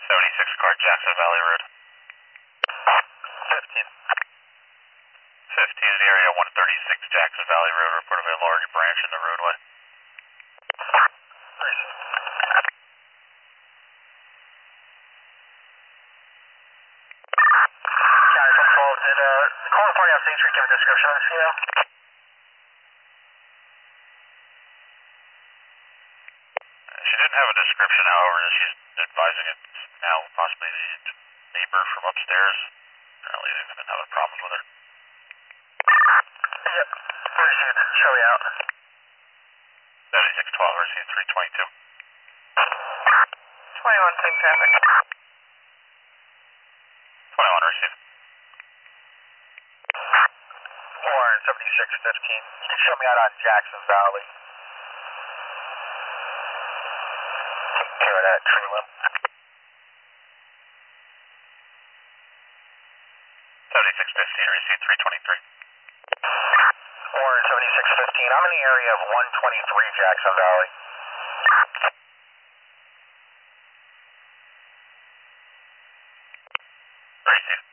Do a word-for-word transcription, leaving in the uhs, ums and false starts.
seventy-six car, Jackson Valley Road. fifteen. fifteen in the area, one thirty-six Jackson Valley Road, report of a large branch in the roadway. County Control, did uh, the call party on State Street give a description of this female? She didn't have a description, however, she's advising it's now possibly the neighbor from upstairs. Apparently they've been having problems with her. Yep, received. Show me out. seventy-six twelve, received three twenty-two. twenty-one, same traffic. twenty-one, received. Warren, seventy-six fifteen. You can show me out on Jackson Valley. Taking care of that tree limb. seventy-six fifteen, received three twenty-three. Warren, seventy-six fifteen. I'm in the area of one twenty-three Jackson Valley. Received.